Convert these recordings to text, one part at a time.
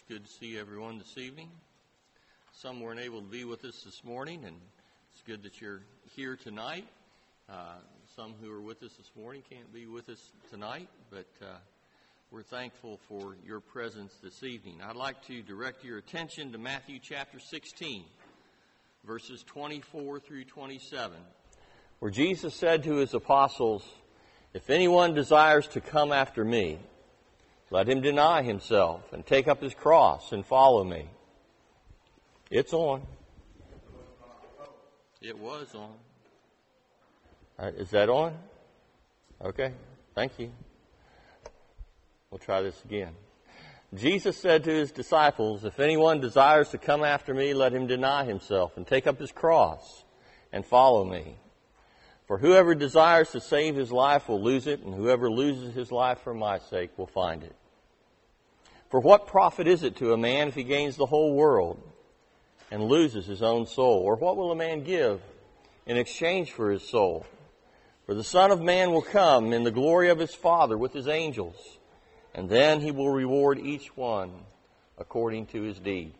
Good to see everyone this evening. Some weren't able to be with us this morning, and it's good that you're here tonight. Some who are with us this morning can't be with us tonight, but we're thankful for your presence this evening. I'd like to direct your attention to Matthew chapter 16, verses 24 through 27, where Jesus said to his apostles, "If anyone desires to come after me, let him deny himself and take up his cross and follow me." It's on. It was on. All right, is that on? Okay, thank you. We'll try this again. Jesus said to his disciples, "If anyone desires to come after me, let him deny himself and take up his cross and follow me. For whoever desires to save his life will lose it, and whoever loses his life for my sake will find it. For what profit is it to a man if he gains the whole world and loses his own soul? Or what will a man give in exchange for his soul? For the Son of Man will come in the glory of his Father with his angels, and then he will reward each one according to his deeds."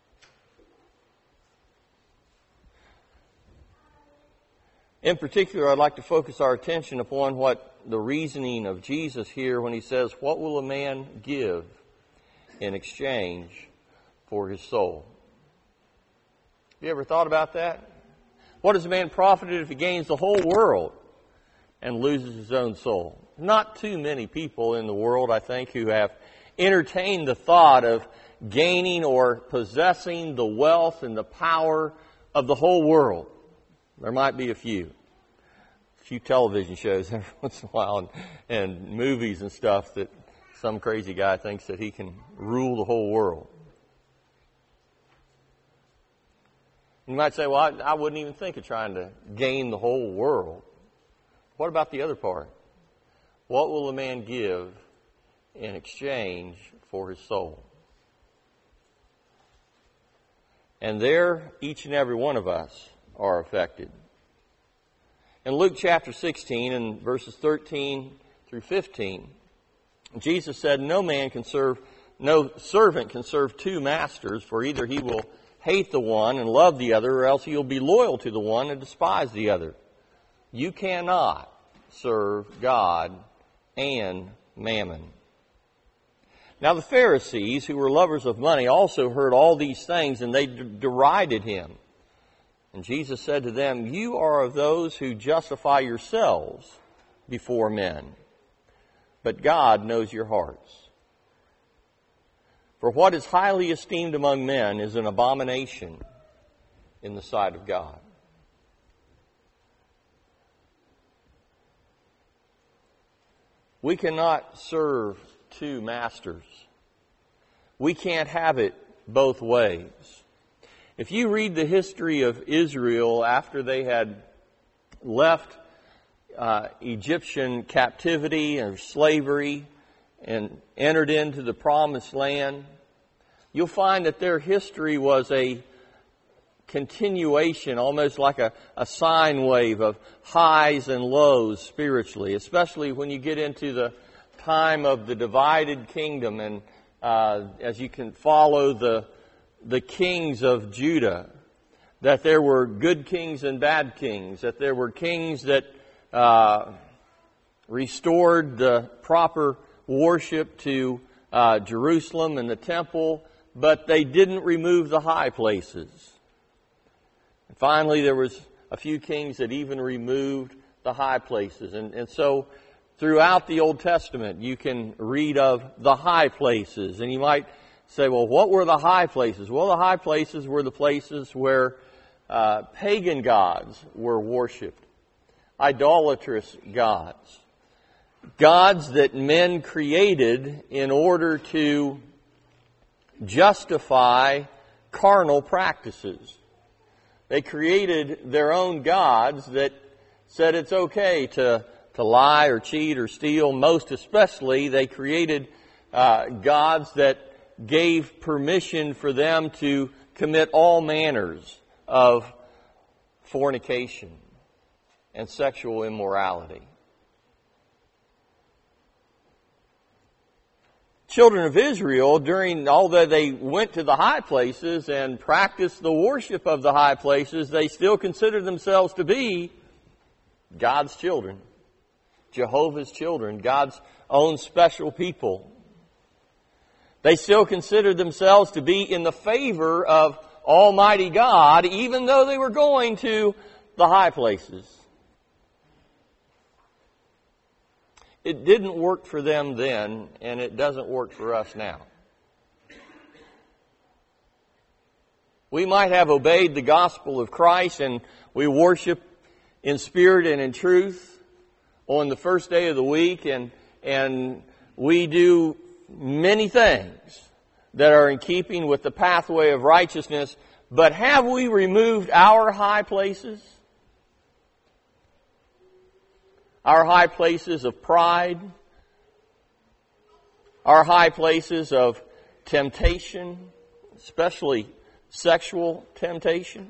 In particular, I'd like to focus our attention upon what the reasoning of Jesus here when he says, "What will a man give in exchange for his soul?" Have you ever thought about that? What is a man profited if he gains the whole world and loses his own soul? Not too many people in the world, I think, who have entertained the thought of gaining or possessing the wealth and the power of the whole world. There might be a few television shows every once in a while and movies and stuff that some crazy guy thinks that he can rule the whole world. You might say, "Well, I wouldn't even think of trying to gain the whole world." What about the other part? What will a man give in exchange for his soul? And there, each and every one of us are affected. In Luke chapter 16 and verses 13 through 15, Jesus said, no servant can serve two masters, for either he will hate the one and love the other, or else he'll be loyal to the one and despise the other. You cannot serve God and mammon. Now the Pharisees, who were lovers of money, also heard all these things, and they derided him. And Jesus said to them, "You are of those who justify yourselves before men, but God knows your hearts. For what is highly esteemed among men is an abomination in the sight of God." We cannot serve two masters. We can't have it both ways. If you read the history of Israel after they had left Egyptian captivity or slavery and entered into the promised land, you'll find that their history was a continuation, almost like a sine wave of highs and lows spiritually, especially when you get into the time of the divided kingdom, and as you can follow the kings of Judah, that there were good kings and bad kings, that there were kings that restored the proper worship to Jerusalem and the temple, but they didn't remove the high places. And finally, there was a few kings that even removed the high places. And so throughout the Old Testament, you can read of the high places. And you might say, well, what were the high places? Well, the high places were the places where pagan gods were worshipped, idolatrous gods, gods that men created in order to justify carnal practices. They created their own gods that said it's okay to lie or cheat or steal. Most especially, they created gods that gave permission for them to commit all manners of fornication and sexual immorality. children of Israel, although they went to the high places and practiced the worship of the high places, they still considered themselves to be God's children, Jehovah's children, God's own special people. They still considered themselves to be in the favor of Almighty God, even though they were going to the high places. It didn't work for them then, and it doesn't work for us now. We might have obeyed the gospel of Christ, and we worship in spirit and in truth on the first day of the week, and we do many things that are in keeping with the pathway of righteousness, but have we removed our high places? Our high places of pride, our high places of temptation, especially sexual temptation.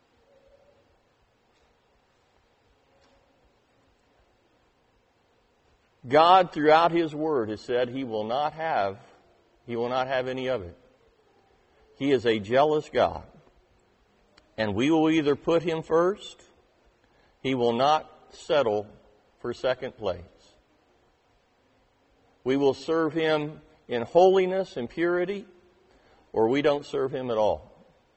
God, throughout His Word, has said He will not have any of it. He is a jealous God. And we will either put Him first, He will not settle for second place. We will serve Him in holiness and purity, or we don't serve Him at all.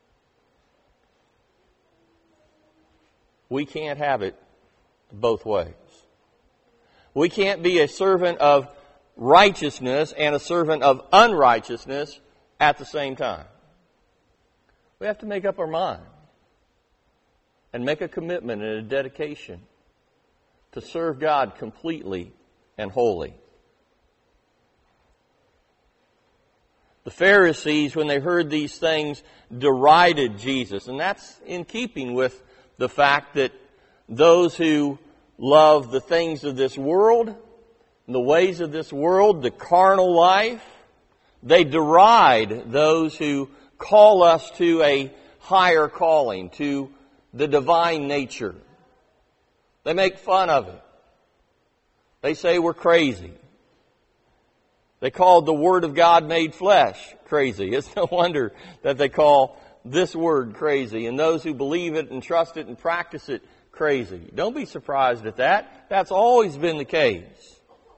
We can't have it both ways. We can't be a servant of righteousness and a servant of unrighteousness at the same time. We have to make up our mind and make a commitment and a dedication to serve God completely and wholly. The Pharisees, when they heard these things, derided Jesus. And that's in keeping with the fact that those who love the things of this world, the ways of this world, the carnal life, they deride those who call us to a higher calling, to the divine nature. They make fun of it. They say we're crazy. They called the Word of God made flesh crazy. It's no wonder that they call this word crazy, and those who believe it and trust it and practice it crazy. Don't be surprised at that. That's always been the case.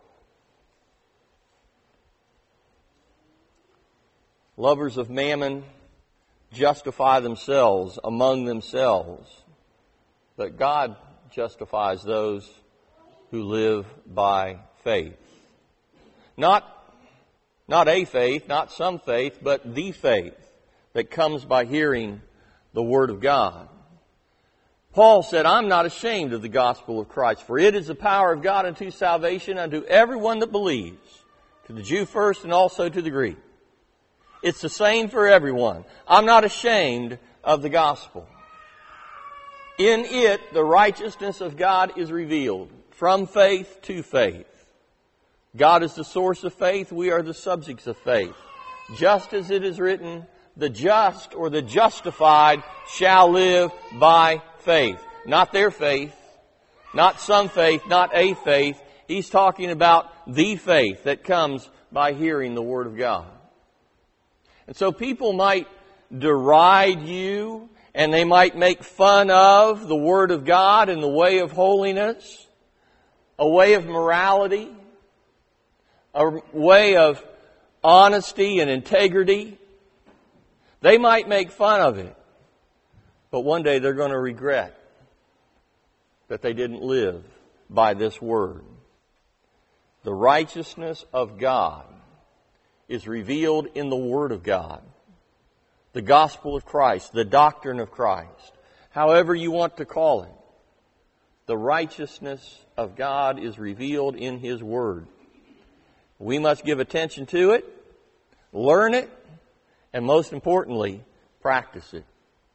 Lovers of mammon justify themselves among themselves, but God justifies those who live by faith. Not a faith, not some faith, but the faith that comes by hearing the Word of God. Paul said, I'm not ashamed of the gospel of Christ, for it is the power of God unto salvation unto everyone that believes, to the Jew first and also to the Greek. It's the same for everyone. I'm not ashamed of the gospel. In it, the righteousness of God is revealed, from faith to faith. God is the source of faith. We are the subjects of faith. Just as it is written, the just or the justified shall live by faith. Not their faith, not some faith, not a faith. He's talking about the faith that comes by hearing the Word of God. And so people might deride you, and they might make fun of the Word of God and the way of holiness, a way of morality, a way of honesty and integrity. They might make fun of it, but one day they're going to regret that they didn't live by this Word. The righteousness of God is revealed in the Word of God. The gospel of Christ, the doctrine of Christ, however you want to call it. The righteousness of God is revealed in His Word. We must give attention to it, learn it, and most importantly, practice it.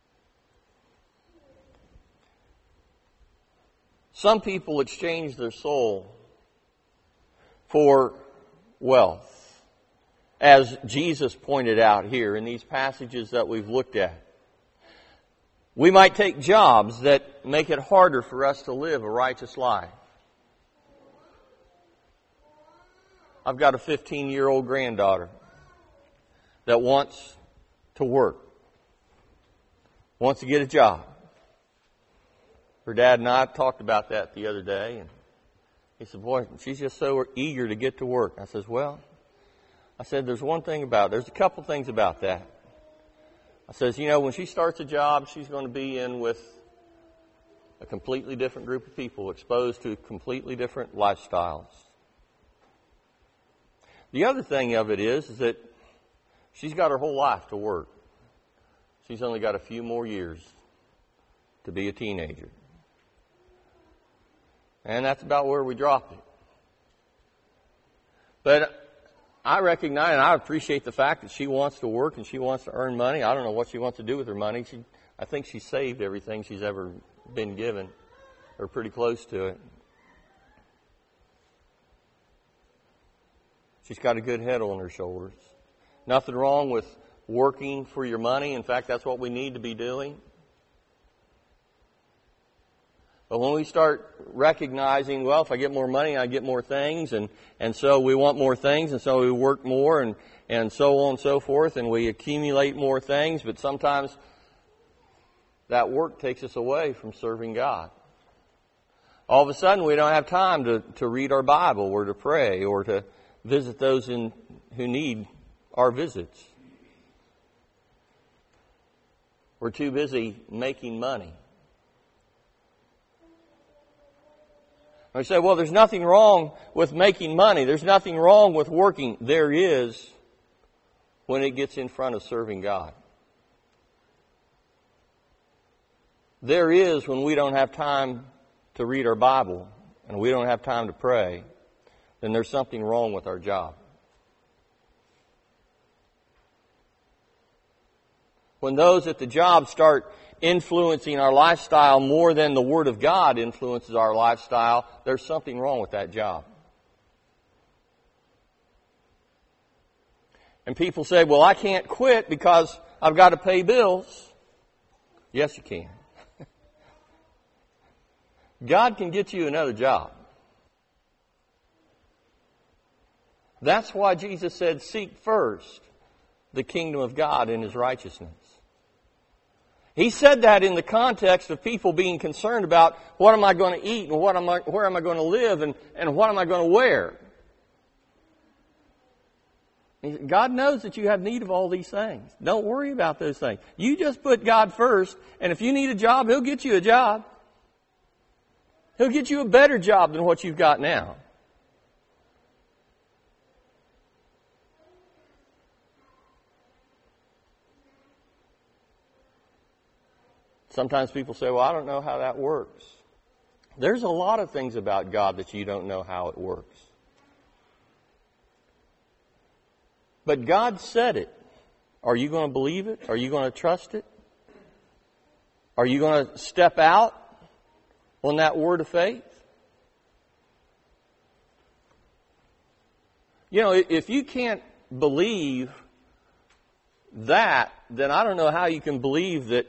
Some people exchange their soul for wealth, as Jesus pointed out here in these passages that we've looked at. We might take jobs that make it harder for us to live a righteous life. I've got a 15-year-old granddaughter that wants to work, wants to get a job. Her dad and I talked about that the other day, and he said, boy, she's just so eager to get to work. I said, there's one thing about it. There's a couple things about that. I says, when she starts a job, she's going to be in with a completely different group of people, exposed to completely different lifestyles. The other thing of it is that she's got her whole life to work. She's only got a few more years to be a teenager. And that's about where we dropped it. But I recognize and I appreciate the fact that she wants to work and she wants to earn money. I don't know what she wants to do with her money. I think she saved everything she's ever been given, or pretty close to it. She's got a good head on her shoulders. Nothing wrong with working for your money. In fact, that's what we need to be doing. But when we start recognizing, well, if I get more money, I get more things, and so we want more things, and so we work more, and so on and so forth, and we accumulate more things, but sometimes that work takes us away from serving God. All of a sudden, we don't have time to read our Bible, or to pray, or to visit those who need our visits. We're too busy making money. I say, well, there's nothing wrong with making money. There's nothing wrong with working. There is when it gets in front of serving God. There is when we don't have time to read our Bible and we don't have time to pray. Then there's something wrong with our job. When those at the job start influencing our lifestyle more than the Word of God influences our lifestyle, there's something wrong with that job. And people say, well, I can't quit because I've got to pay bills. Yes, you can. God can get you another job. That's why Jesus said, seek first the kingdom of God and His righteousness. He said that in the context of people being concerned about what am I going to eat and where am I going to live and what am I going to wear. God knows that you have need of all these things. Don't worry about those things. You just put God first, and if you need a job, He'll get you a job. He'll get you a better job than what you've got now. Sometimes people say, well, I don't know how that works. There's a lot of things about God that you don't know how it works. But God said it. Are you going to believe it? Are you going to trust it? Are you going to step out on that word of faith? If you can't believe that, then I don't know how you can believe that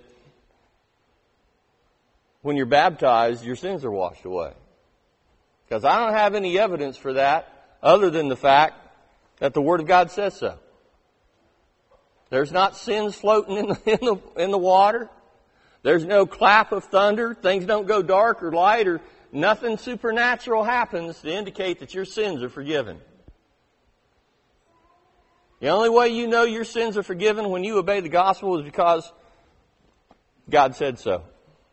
when you're baptized, your sins are washed away. Because I don't have any evidence for that other than the fact that the Word of God says so. There's not sins floating in the water. There's no clap of thunder. Things don't go dark or light, or nothing supernatural happens to indicate that your sins are forgiven. The only way you know your sins are forgiven when you obey the gospel is because God said so.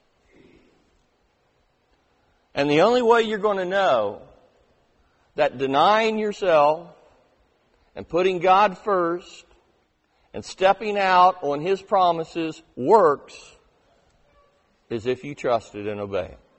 And the only way you're going to know that denying yourself and putting God first and stepping out on His promises works is if you trust it and obey it.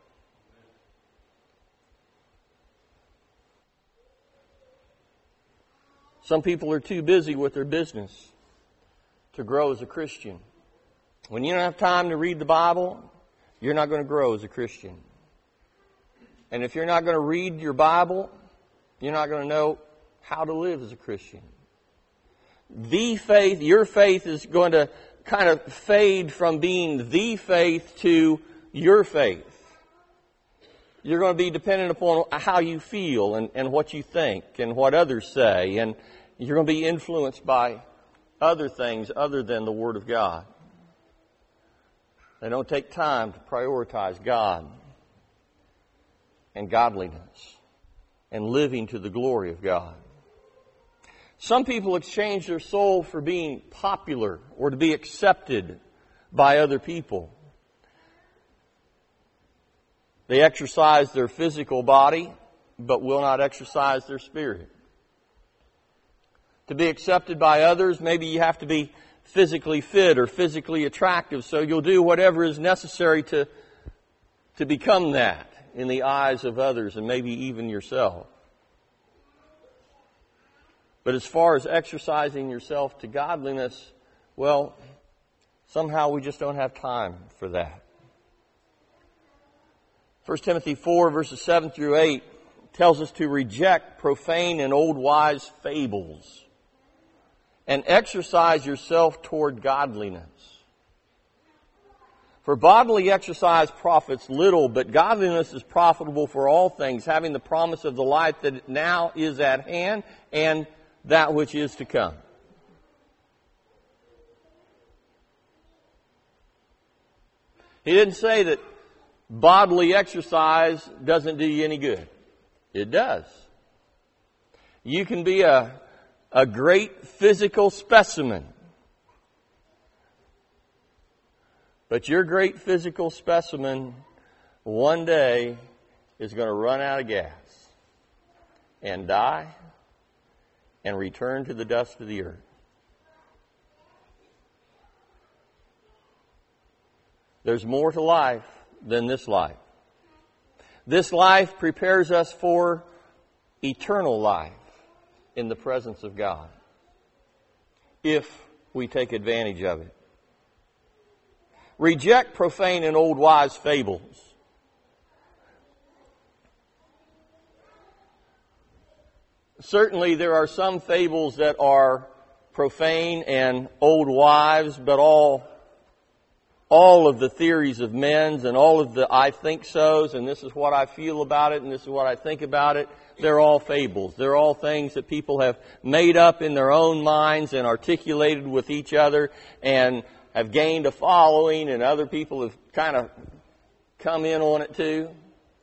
Some people are too busy with their business to grow as a Christian. When you don't have time to read the Bible, you're not going to grow as a Christian. And if you're not going to read your Bible, you're not going to know how to live as a Christian. Your faith is going to kind of fade from being the faith to your faith. You're going to be dependent upon how you feel and what you think and what others say. And you're going to be influenced by other things other than the Word of God. They don't take time to prioritize God and godliness and living to the glory of God. Some people exchange their soul for being popular or to be accepted by other people. They exercise their physical body, but will not exercise their spirit. To be accepted by others, maybe you have to be physically fit or physically attractive, so you'll do whatever is necessary to become that in the eyes of others and maybe even yourself. But as far as exercising yourself to godliness, well, somehow we just don't have time for that. 1 Timothy 4, verses 7 through 8 tells us to reject profane and old wise fables and exercise yourself toward godliness. For bodily exercise profits little, but godliness is profitable for all things, having the promise of the life that now is at hand and that which is to come. He didn't say that bodily exercise doesn't do you any good. It does. You can be a great physical specimen. But your great physical specimen one day is going to run out of gas and die and return to the dust of the earth. There's more to life than this life. This life prepares us for eternal life in the presence of God, if we take advantage of it. Reject profane and old wise fables. Certainly there are some fables that are profane and old wives, but all of the theories of men's and all of the I think so's and this is what I feel about it and this is what I think about it, they're all fables. They're all things that people have made up in their own minds and articulated with each other and have gained a following, and other people have kind of come in on it too.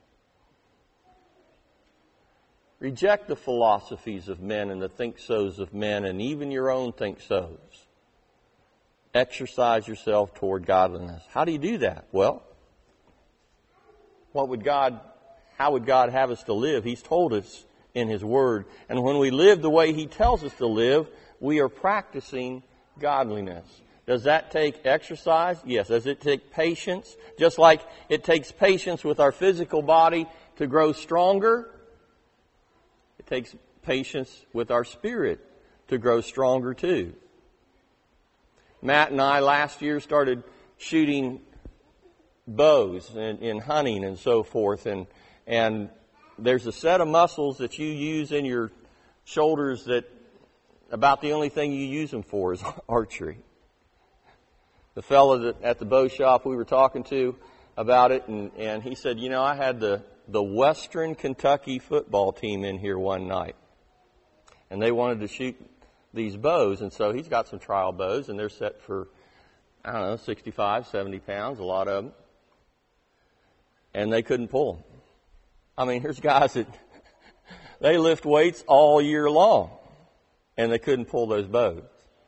Reject the philosophies of men and the think-sos of men and even your own think-sos. Exercise yourself toward godliness. How do you do that? Well, how would God have us to live? He's told us in His Word. And when we live the way He tells us to live, we are practicing godliness. Does that take exercise? Yes. Does it take patience? Just like it takes patience with our physical body to grow stronger, it takes patience with our spirit to grow stronger too. Matt and I last year started shooting bows in hunting and so forth, and there's a set of muscles that you use in your shoulders that about the only thing you use them for is archery. The fellow at the bow shop we were talking to about it, and he said, you know, I had the Western Kentucky football team in here one night, and they wanted to shoot these bows, and so he's got some trial bows, and they're set for, 65, 70 pounds, a lot of them, and they couldn't pull them. I mean, here's guys that they lift weights all year long, and they couldn't pull those bows.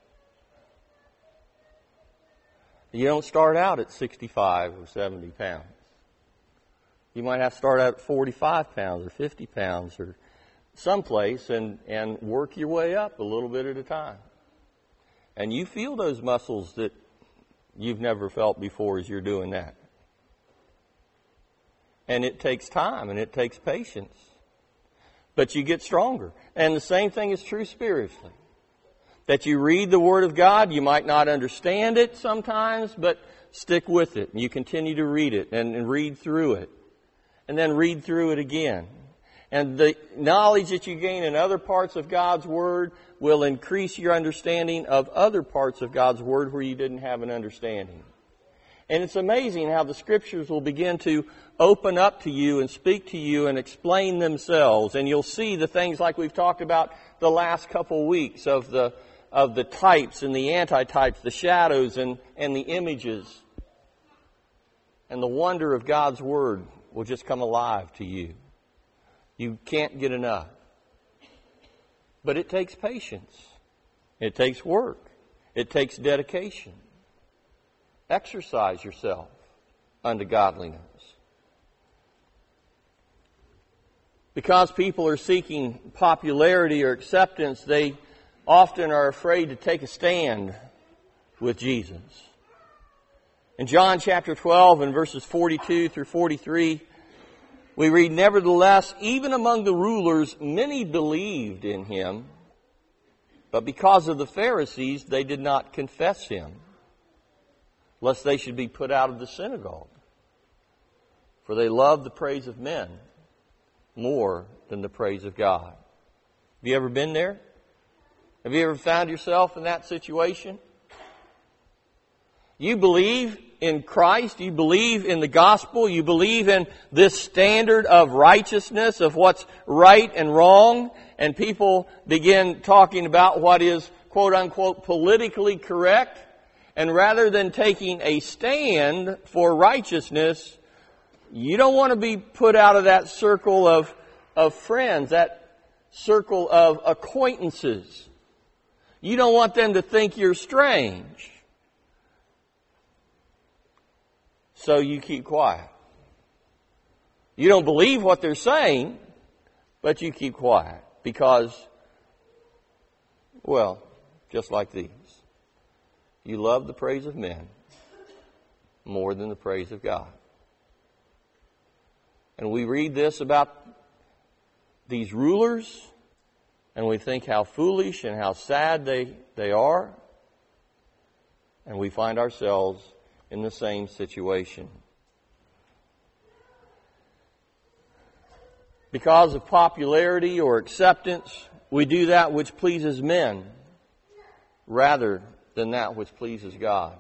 You don't start out at 65 or 70 pounds. You might have to start out at 45 pounds or 50 pounds or someplace and work your way up a little bit at a time. And you feel those muscles that you've never felt before as you're doing that. And it takes time and it takes patience. But you get stronger. And the same thing is true spiritually. That you read the Word of God, you might not understand it sometimes, but stick with it. And you continue to read it and read through it. And then read through it again. And the knowledge that you gain in other parts of God's Word will increase your understanding of other parts of God's Word where you didn't have an understanding. And it's amazing how the Scriptures will begin to open up to you and speak to you and explain themselves. And you'll see the things like we've talked about the last couple weeks of the types and the antitypes, the shadows and the images. And the wonder of God's Word will just come alive to you. You can't get enough. But it takes patience. It takes work. It takes dedication. Exercise yourself unto godliness. Because people are seeking popularity or acceptance, they often are afraid to take a stand with Jesus. In John chapter 12 and verses 42 through 43, we read, "Nevertheless, even among the rulers, many believed in him, but because of the Pharisees, they did not confess him, lest they should be put out of the synagogue. For they loved the praise of men more than the praise of God." Have you ever been there? Have you ever found yourself in that situation? You believe in Christ, you believe in the gospel, you believe in this standard of righteousness, of what's right and wrong, and people begin talking about what is, quote unquote, politically correct. And rather than taking a stand for righteousness, you don't want to be put out of that circle of friends, that circle of acquaintances. You don't want them to think you're strange. So you keep quiet. You don't believe what they're saying, but you keep quiet because, well, just like these. You love the praise of men more than the praise of God. And we read this about these rulers, and we think how foolish and how sad they are. And we find ourselves in the same situation. Because of popularity or acceptance, we do that which pleases men rather than that which pleases God.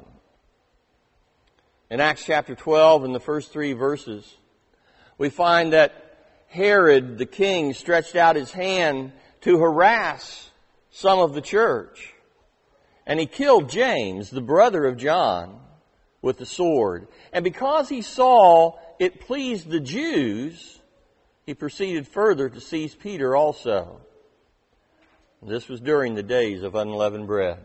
In Acts chapter 12, in the first 3 verses, we find that Herod the king stretched out his hand to harass some of the church. And he killed James, the brother of John, with the sword. And because he saw it pleased the Jews, he proceeded further to seize Peter also. This was during the days of unleavened bread.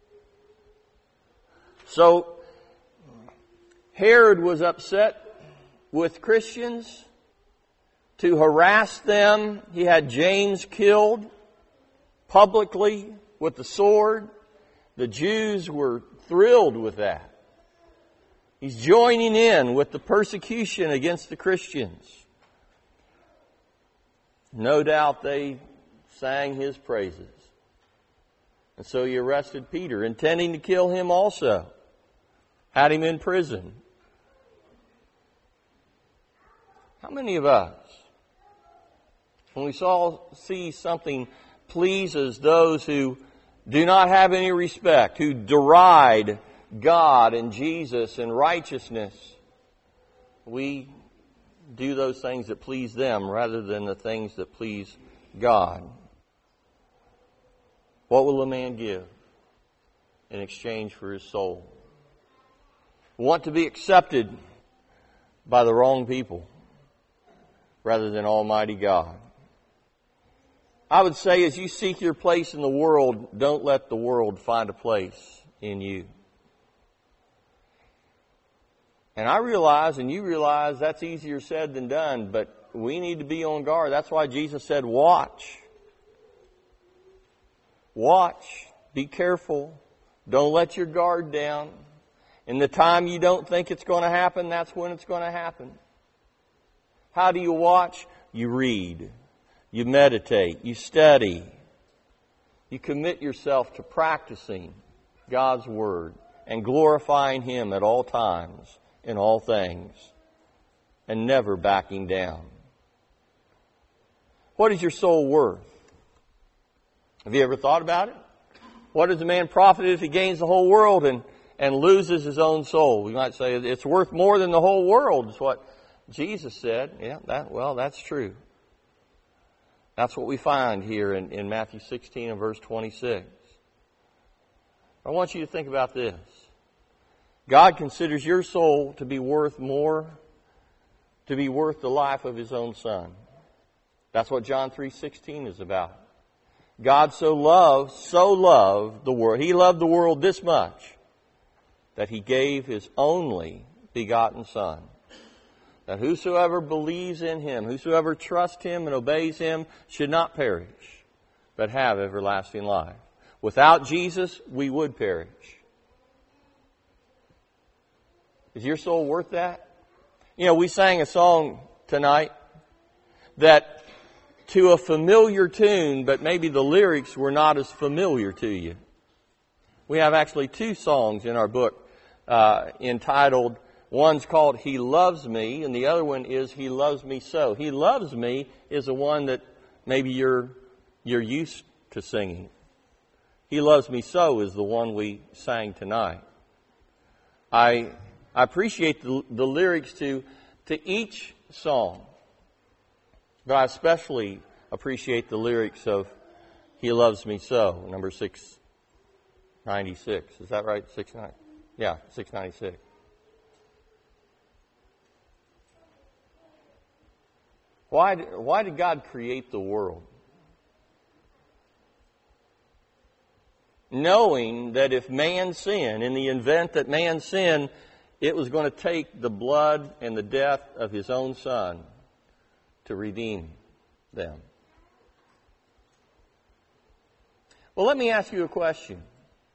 So, Herod was upset with Christians to harass them. He had James killed publicly with the sword. The Jews were thrilled with that. He's joining in with the persecution against the Christians. No doubt they sang his praises. And so he arrested Peter, intending to kill him also. Had him in prison. How many of us, when we see something pleases those who do not have any respect, who deride God and Jesus and righteousness, we do those things that please them rather than the things that please God? What will a man give in exchange for his soul? Want to be accepted by the wrong people rather than Almighty God. I would say as you seek your place in the world, don't let the world find a place in you. And I realize, and you realize, that's easier said than done, but we need to be on guard. That's why Jesus said, watch. Watch. Be careful. Don't let your guard down. In the time you don't think it's going to happen, that's when it's going to happen. How do you watch? You read. You meditate. You study. You commit yourself to practicing God's Word and glorifying Him at all times, in all things, and never backing down. What is your soul worth? Have you ever thought about it? What does a man profit if he gains the whole world and and loses his own soul. We might say it's worth more than the whole world, is what Jesus said. Yeah, that's true. That's what we find here in Matthew 16 and verse 26. I want you to think about this. God considers your soul to be worth more, to be worth the life of His own Son. That's what John 3:16 is about. God so loved the world. He loved the world this much that He gave His only begotten Son, that whosoever believes in Him, whosoever trusts Him and obeys Him, should not perish, but have everlasting life. Without Jesus, we would perish. Is your soul worth that? You know, we sang a song tonight that to a familiar tune, but maybe the lyrics were not as familiar to you. We have actually two songs in our book entitled, one's called He Loves Me, and the other one is He Loves Me So. He Loves Me is the one that maybe you're used to singing. He Loves Me So is the one we sang tonight. I appreciate the lyrics to each song, but I especially appreciate the lyrics of He Loves Me So, number 696. Is that right? 696. Why did God create the world? Knowing that if man sinned, in the event that man sinned, it was going to take the blood and the death of His own Son to redeem them. Well, let me ask you a question.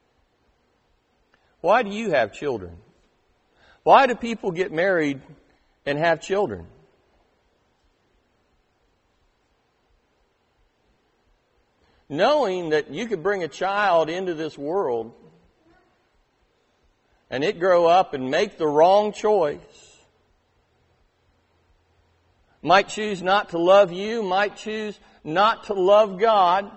Why do you have children? Why do people get married and have children? Knowing that you could bring a child into this world and it grow up and make the wrong choice, might choose not to love you, might choose not to love God,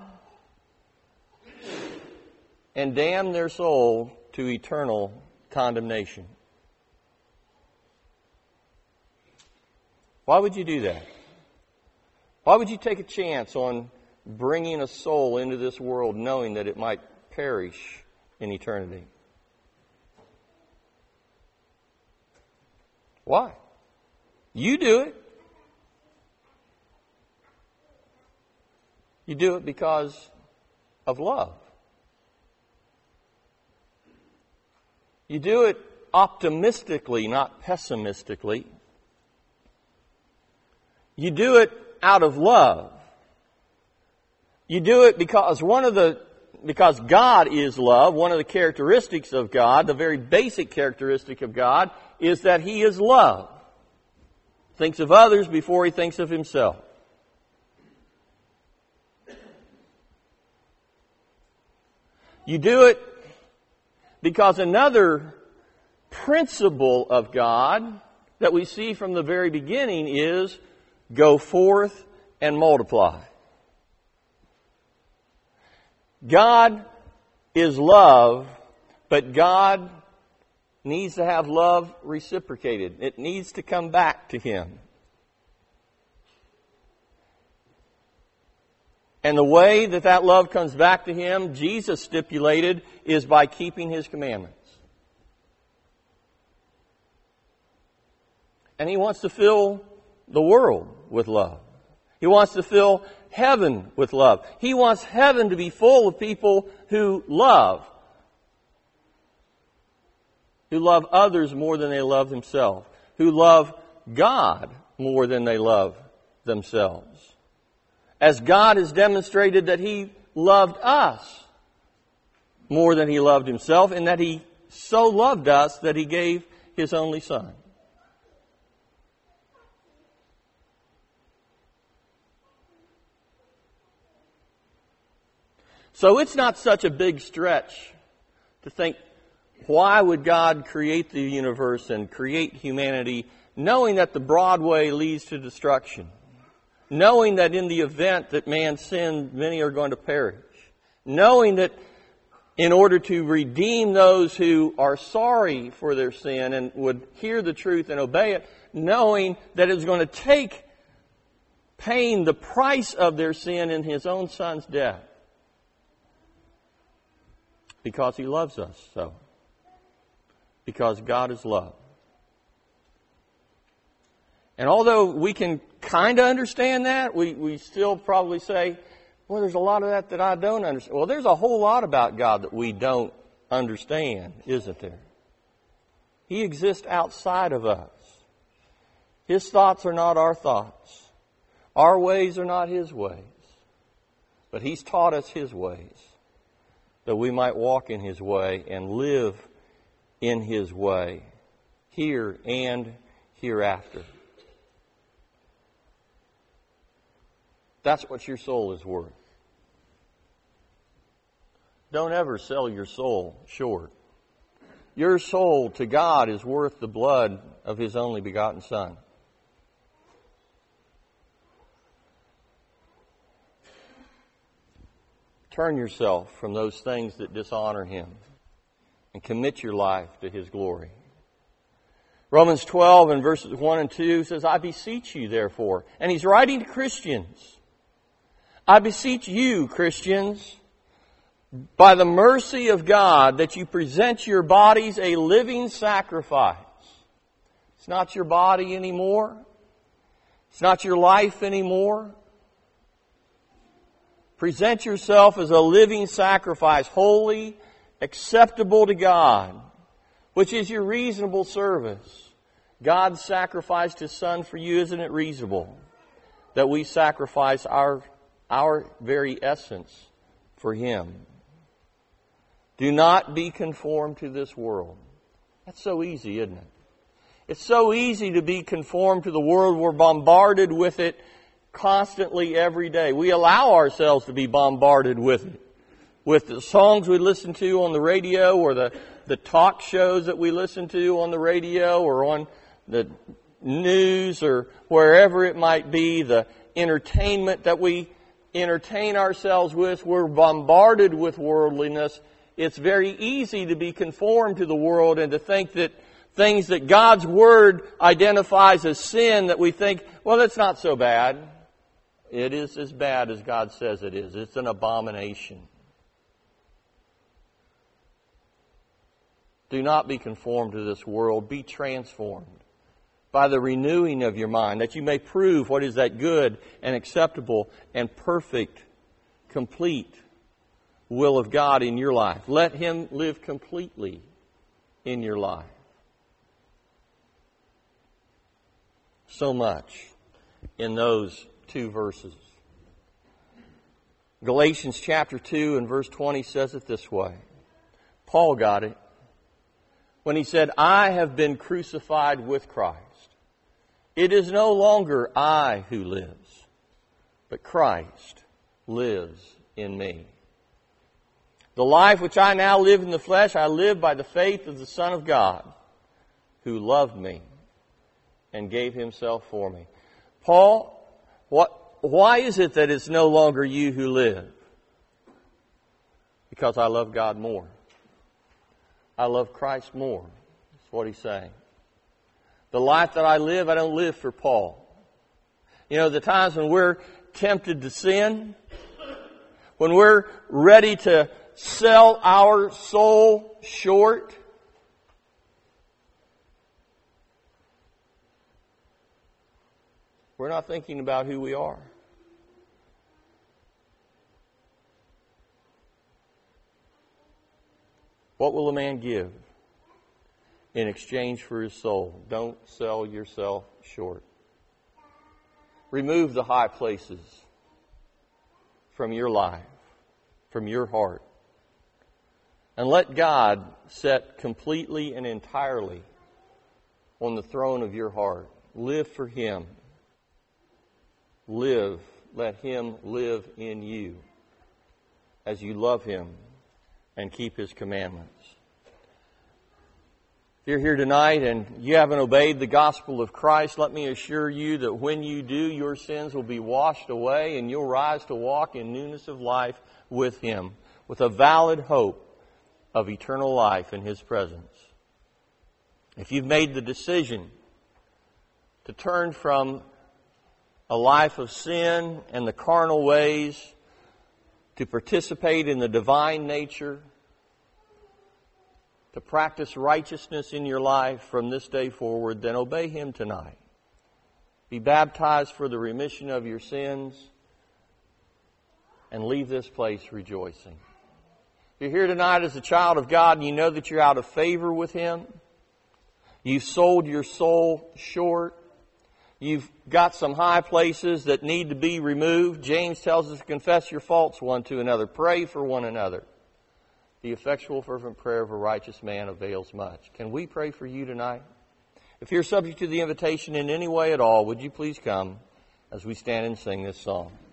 and damn their soul to eternal condemnation. Why would you do that? Why would you take a chance on bringing a soul into this world knowing that it might perish in eternity? Why? You do it. You do it because of love. You do it optimistically, not pessimistically. You do it out of love. You do it because God is love. One of the characteristics of God, the very basic characteristic of God, is that He is love. Thinks of others before He thinks of Himself. You do it because another principle of God that we see from the very beginning is go forth and multiply. God is love, but God needs to have love reciprocated. It needs to come back to Him. And the way that love comes back to Him, Jesus stipulated, is by keeping His commandments. And He wants to fill the world with love. He wants to fill heaven with love. He wants heaven to be full of people who love others more than they love themselves, who love God more than they love themselves. As God has demonstrated that He loved us more than He loved Himself, and that He so loved us that He gave His only Son. So it's not such a big stretch to think, why would God create the universe and create humanity knowing that the broad way leads to destruction? Knowing that in the event that man sinned, many are going to perish. Knowing that in order to redeem those who are sorry for their sin and would hear the truth and obey it, knowing that it's going to take paying the price of their sin in His own Son's death. Because He loves us so. Because God is love. And although we can kind of understand that, we still probably say, well, there's a lot of that I don't understand. Well, there's a whole lot about God that we don't understand, isn't there? He exists outside of us. His thoughts are not our thoughts. Our ways are not His ways. But He's taught us His ways, that we might walk in His way and live in His way, here and hereafter. That's what your soul is worth. Don't ever sell your soul short. Your soul to God is worth the blood of His only begotten Son. Turn yourself from those things that dishonor Him and commit your life to His glory. Romans 12 and verses 1 and 2 says, I beseech you, therefore. And he's writing to Christians. I beseech you, Christians, by the mercy of God, that you present your bodies a living sacrifice. It's not your body anymore. It's not your life anymore. Present yourself as a living sacrifice, holy, acceptable to God, which is your reasonable service. God sacrificed His Son for you. Isn't it reasonable that we sacrifice our very essence for Him? Do not be conformed to this world. That's so easy, isn't it? It's so easy to be conformed to the world. We're bombarded with it constantly every day. We allow ourselves to be bombarded with it. With the songs we listen to on the radio, or the talk shows that we listen to on the radio, or on the news, or wherever it might be, the entertainment that we entertain ourselves with. We're bombarded with worldliness. It's very easy to be conformed to the world and to think that things that God's Word identifies as sin, that we think, well, that's not so bad. It is as bad as God says it is. It's an abomination. Do not be conformed to this world. Be transformed by the renewing of your mind, that you may prove what is that good and acceptable and perfect, complete will of God in your life. Let Him live completely in your life. So much in those two verses. Galatians chapter 2 and verse 20 says it this way. Paul got it when he said, I have been crucified with Christ. It is no longer I who lives, but Christ lives in me. The life which I now live in the flesh, I live by the faith of the Son of God, who loved me and gave Himself for me. Paul, why is it that it's no longer you who live? Because I love God more. I love Christ more. That's what he's saying. The life that I live, I don't live for Paul. You know, the times when we're tempted to sin, when we're ready to sell our soul short, we're not thinking about who we are. What will a man give in exchange for his soul? Don't sell yourself short. Remove the high places from your life, from your heart, and let God set completely and entirely on the throne of your heart. Live for Him. Live. Let Him live in you as you love Him and keep His commandments. If you're here tonight and you haven't obeyed the gospel of Christ, let me assure you that when you do, your sins will be washed away and you'll rise to walk in newness of life with Him, with a valid hope of eternal life in His presence. If you've made the decision to turn from a life of sin and the carnal ways to participate in the divine nature, to practice righteousness in your life from this day forward, then obey Him tonight. Be baptized for the remission of your sins and leave this place rejoicing. If you're here tonight as a child of God and you know that you're out of favor with Him, you've sold your soul short, you've got some high places that need to be removed. James tells us to confess your faults one to another. Pray for one another. The effectual fervent prayer of a righteous man avails much. Can we pray for you tonight? If you're subject to the invitation in any way at all, would you please come as we stand and sing this song?